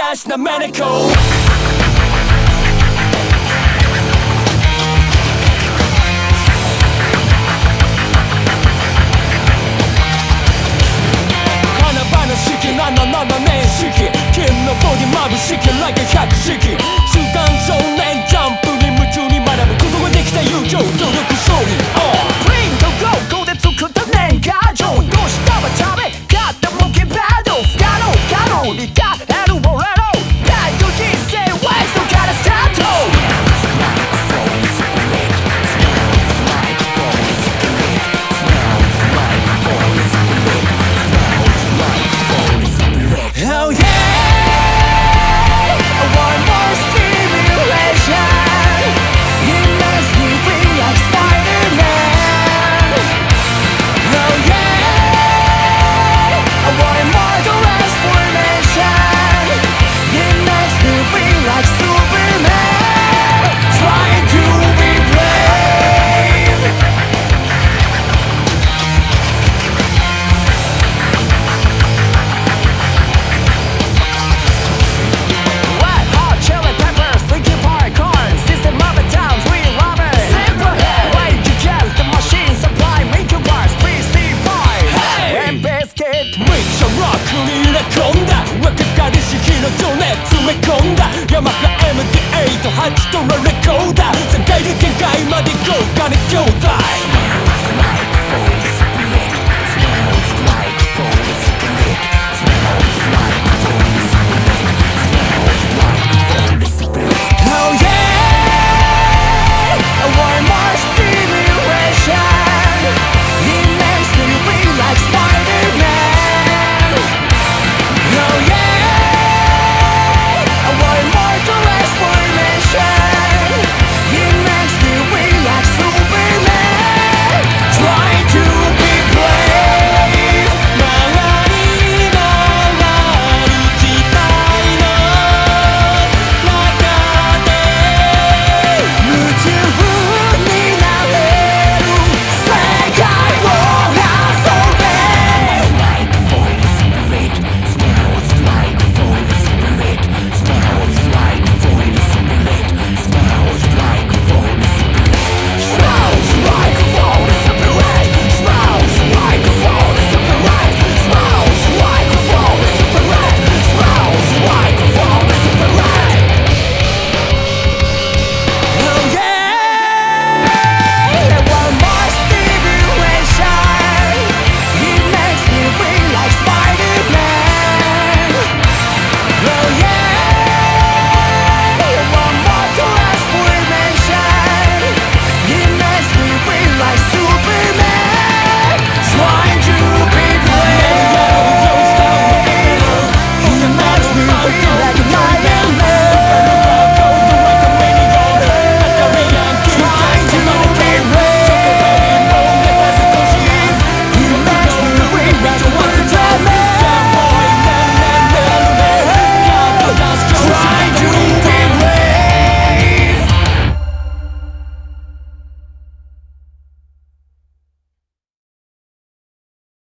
しなめ猫7年式金のボディ眩しき like a 百式週刊少年ジャンプに夢中に学ぶことができた友情努力勝利プリントゴーゴーで作った年賀状どうしたは食べ買ったモケバード不可能理解得る俺のライト人生ワイストからスタートOh yeah, I want more stimulation. It makes me feel like Spider-Man. Oh yeah, I want more transformation. It makes me feel like Superman. Trying to be brave.ヤマハ MD8 8トラレコーダー全開で限界まで豪華に兄弟